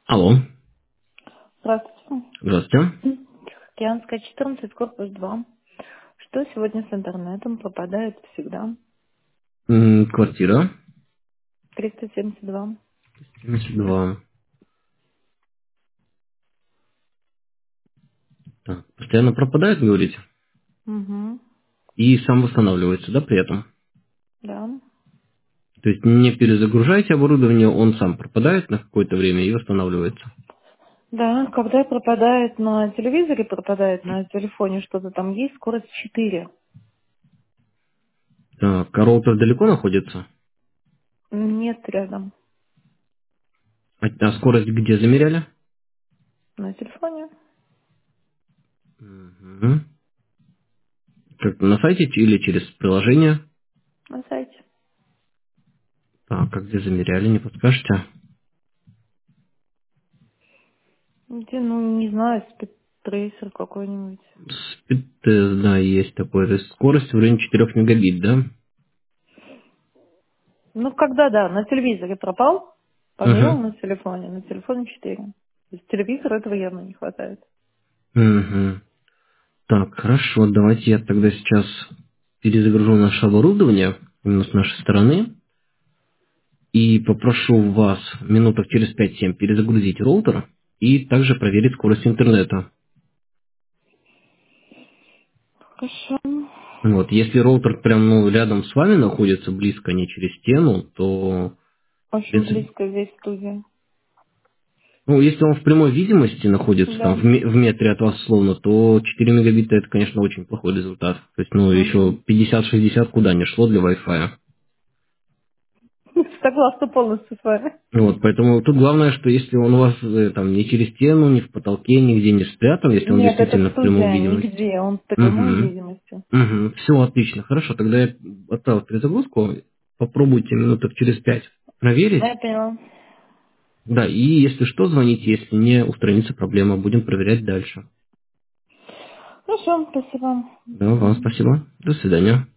Алло, Здравствуйте. здравствуйте. Океанская, 14, корпус 2. Что сегодня с интернетом пропадает всегда? Квартира 372. 72. Так, постоянно пропадает, говорите? Угу. И сам восстанавливается, да, при этом? Да. То есть не перезагружаете оборудование, он сам пропадает на какое-то время и восстанавливается. Да, когда пропадает на телевизоре, пропадает на телефоне что-то там есть, скорость 4. Так, а роутер далеко находится? Нет рядом. А скорость где замеряли? На телефоне, Мгм. Как на сайте или через приложение? на сайте. Так, а где замеряли, не подскажете? Где, ну, не знаю, спидтрейсер какой-нибудь. Спидтест, да, есть такой. То есть скорость в районе 4 мегабит, да? Ну, когда, да, на телевизоре пропал, померил Угу. на телефоне 4. То есть телевизора этого явно не хватает. Угу. Так, хорошо, давайте я тогда сейчас перезагружу наше оборудование именно с нашей стороны и попрошу вас минуток через 5-7 перезагрузить роутер и также проверить скорость интернета. Хорошо. Вот, если роутер прям рядом с вами находится, близко, не через стену, то, в Очень принципе, близко здесь студия. если он в прямой видимости находится, там, Да. в метре от вас словно, то 4 мегабита это, конечно, очень плохой результат. То есть, еще Угу. 50-60 куда не шло для Wi-Fi. Согласна полностью с вами. Вот, поэтому тут главное, что если он у вас там не через стену, ни в потолке, нигде не спрятан, если он Нет, это действительно в прямой студия, видимости. нигде. Он в прямой Угу. видимости. Угу. Все отлично. Хорошо, тогда я отправил перезагрузку. Попробуйте минуток через 5 проверить. Я поняла. Да, и если что, звоните, если не устранится проблема, будем проверять дальше. Хорошо, спасибо. Да, вам спасибо. До свидания.